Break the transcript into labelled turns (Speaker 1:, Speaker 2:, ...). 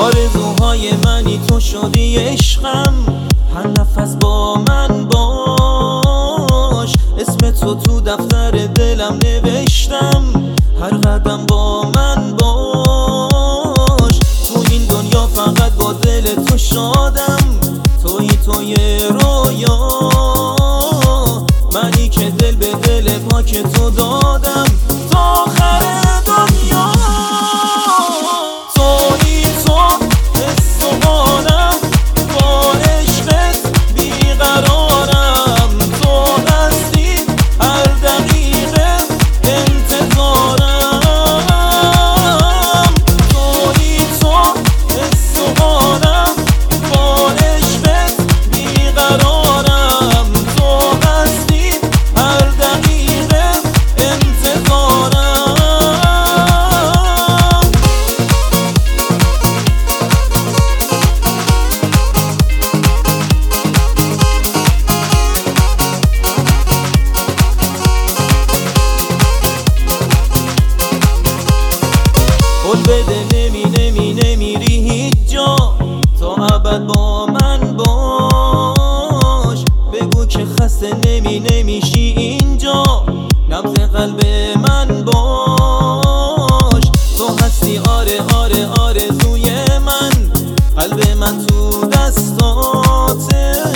Speaker 1: آرزوهای منی تو شدی عشقم، هر نفس با من باش. اسم تو دفتر دلم نوشتم، هر قدم با من باش. تو این دنیا فقط با دل تو شادم، توی رویا، منی که دل به دل پاک تو دادم تا آخر دنیا. تویی تو حس و حالم، با عشقت بیقرارم. تو هستی هر دقیقه انتظارم. تویی تو حس و حالم، با عشقت بیقرارم. تو هستی هر دقیقه انتظارم. قول بده نمیری هیچ جا، تا ابد با من باش. بگو که خسته نمیشی اینجا، نبض قلب من باش. تو هستی آره آرزوی من، قلب من تو دستاته.